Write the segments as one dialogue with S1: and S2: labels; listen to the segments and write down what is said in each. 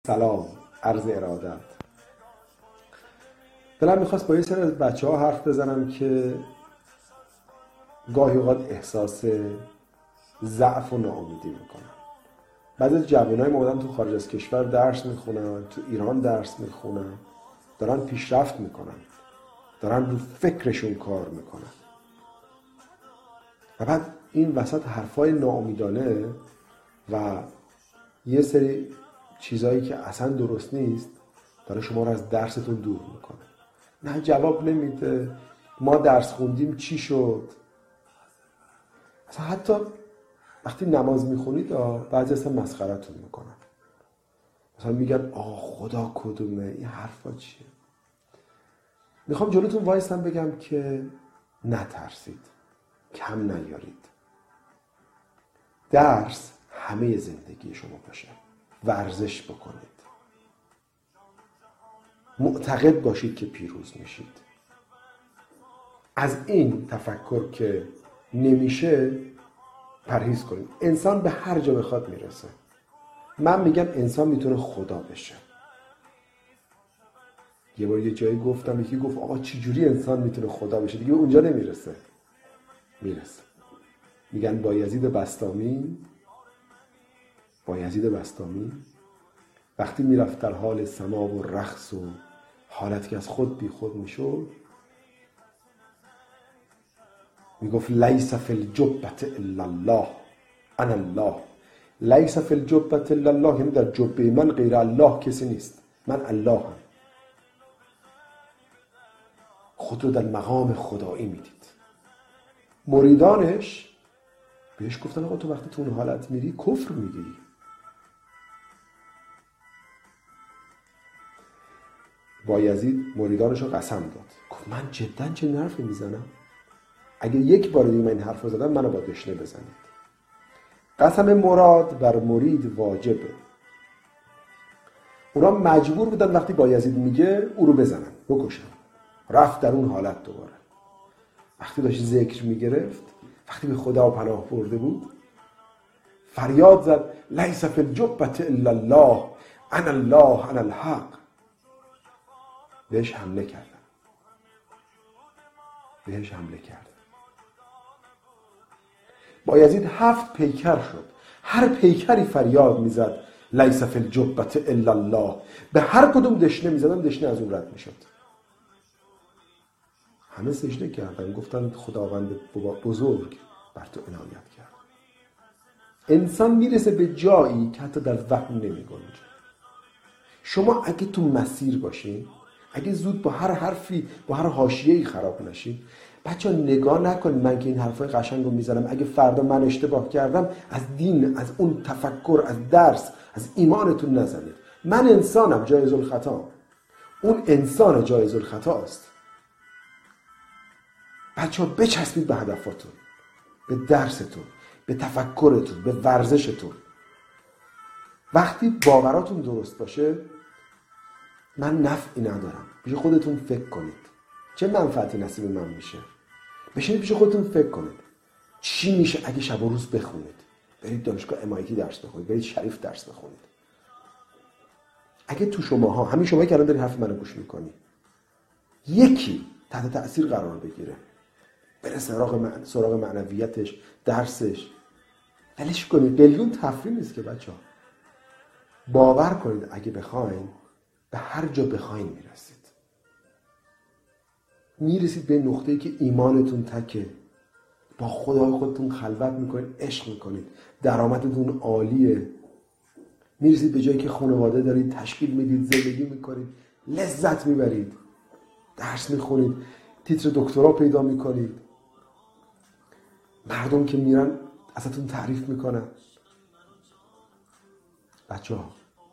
S1: سلام، عرض ارادت. دلم میخواست با یه سری از بچه‌ها حرف بزنم که گاهی اوقات احساس ضعف و ناامیدی میکنن. بعضی از جوانای ما تو خارج از کشور درس میخونن، تو ایران درس میخونن، دارن پیشرفت میکنن، دارن رو فکرشون کار میکنن و بعد این وسط حرفای ناامیدانه و یه سری چیزایی که اصلا درست نیست داره شما رو از درستون دور میکنه. نه جواب نمیده، ما درس خوندیم چی شد. اصلا حتی وقتی نماز میخونید بعضی اصلا مسخرتون میکنن، مثلا میگن خدا کدومه، این حرفا چیه. میخوام جلوتون وایسم بگم که نترسید، کم نیارید. درس همه زندگی شما باشه، ورزش بکنید، معتقد باشید که پیروز میشید. از این تفکر که نمیشه پرهیز کنید. انسان به هر جا بخواد میرسه. من میگم انسان میتونه خدا بشه. یه بار یه جایی گفتم، یکی گفت چجوری انسان میتونه خدا بشه؟ دیگه اونجا نمیرسه. میرسه. میگن بایزید بسطامی وقتی میرفت در حال سما و رقص و حالت که از خود بی خود میشد، میگفت لیس فی الجبة الا الله انا الله. لیس فی الجبة الا الله یعنی در جبه من غیر الله کسی نیست، من الله هم. خود رو در مقام خدایی میدید. مریدانش بهش گفتن تو وقتی تو اون حالت میری کفر میگی. بایزید مریدانش رو قسم داد، گفت من جدا چه حرفی میزنم؟ اگه یک بار دیگه من این حرف رو زدم منو با دشنه بزنید. قسم مراد بر مرید واجبه. اونا مجبور بودن وقتی بایزید میگه او رو بزنن، بکشن. رفت در اون حالت دوباره. وقتی داشت ذکر میگرفت، وقتی به خدا پناه برده بود، فریاد زد لیس فی الجبة الا الله انا الله انا الحق. بهش حمله کردن. بایزید 7 پیکر شد. هر پیکری فریاد میزد لیس فی الجبة الا الله. به هر کدوم دشنه میزدن، دشنه از اون رد میشد. همه سجده کردن، گفتن خداوند بزرگ بر تو عنایت کرد. انسان میرسه به جایی که حتی در وهم نمیگنجه. شما اگه تو مسیر باشین، اگه زود با هر حرفی، با هر حاشیه‌ای خراب نشین، بچه‌ها نگاه نکنید من که این حرفای قشنگ رو میزنم، اگه فردا من اشتباه کردم از دین، از اون تفکر، از درس، از ایمانتون نزنید. من انسانم، جایز الخطا. اون انسان جایز الخطا است. بچه‌ها بچسبید به هدفاتون، به درستون، به تفکرتون، به ورزشتون. وقتی باوراتون درست باشه، من نفعی ندارم. پیش خودتون فکر کنید چه منفعتی نصیب من میشه. بشینید پیش خودتون فکر کنید چی میشه اگه شب و روز بخونید، برید دانشگاه MIT درس بخونید، برید شریف درس بخونید. اگه تو شماها، همین شمایی که الان دارید حرف منو گوش میکنی، یکی تحت تأثیر قرار بگیره، بره سراغ معنویتش، درسش، ولش کنید. قلیون تفریح نیست که بچه‌ها. باور کنید اگه بخواین به هر جا بخواین میرسید به نقطه‌ای که ایمانتون تکه، با خدای خودتون خلوت میکنید، عشق میکنید، درآمدتون عالیه، میرسید به جایی که خانواده دارید تشکیل میدید، زندگی میکنید، لذت میبرید، درس میخونید، تیتر دکترا پیدا میکنید، مردم که میرن ازتون تعریف میکنن. بچه‌ها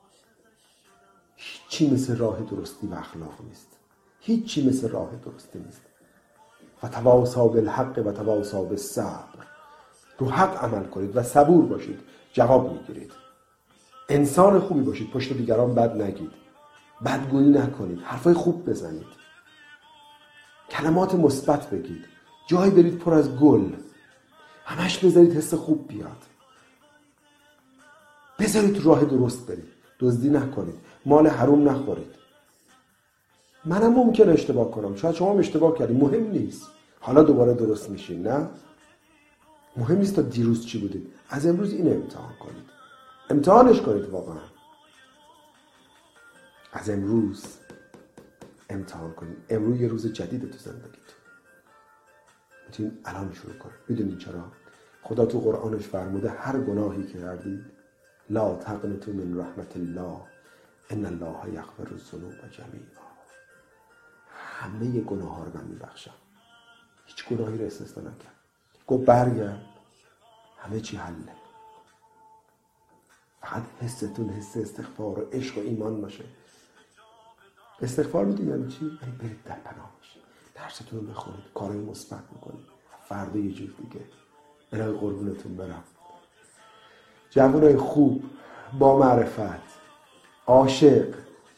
S1: هیچی مثل راه درستی و اخلاق نیست. هیچی مثل راه درستی نیست. و تواصوا بالحق و تواصوا بالصبر. رو حق عمل کنید و صبور باشید، جواب میگیرید. انسان خوبی باشید، پشت دیگران بد نگید، بدگویی نکنید، حرفای خوب بزنید، کلمات مثبت بگید، جایی برید پر از گل، همش بذارید حس خوب بیاد، بذارید راه درست برید. دزدی نکنید، مال حروم نخورید. منم ممکن اشتباه کنم، شاید شما هم اشتباه کردید، مهم نیست. حالا دوباره درست میشین. نه، مهم نیست تا دیروز چی بودید، از امروز اینو امتحان کنید. امتحانش کنید واقعا. از امروز امتحان کنید. امروز یه روز جدیده تو زندگیتون. میتونید الان شروع کنید. میدونید چرا؟ خدا تو قرآنش فرموده هر گناهی که کردید لا تقنطوا من رحمت الله ان الله یغفر الذنوب جمیعا. همه گناه ها رو من میبخشم. هیچ گناهی رو استثنا نکرد. گفت برگرد، همه چی حله. فقط حستون حس استغفار و عشق و ایمان باشه. استغفار میدونی یعنی چی؟ یعنی برید در پناه باشید، درستون رو بخونید، کارهای مثبت میکنید، فردا یه جور دیگه. الهی قربونتون برم. جوانای خوب با معرفت، عاشق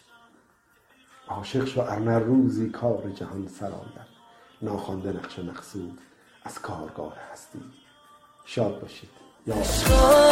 S1: شو ارنه روزی کار جهان سراید، ناخوانده نقش مقصود از کارگاه هستی. شاد باشید. یا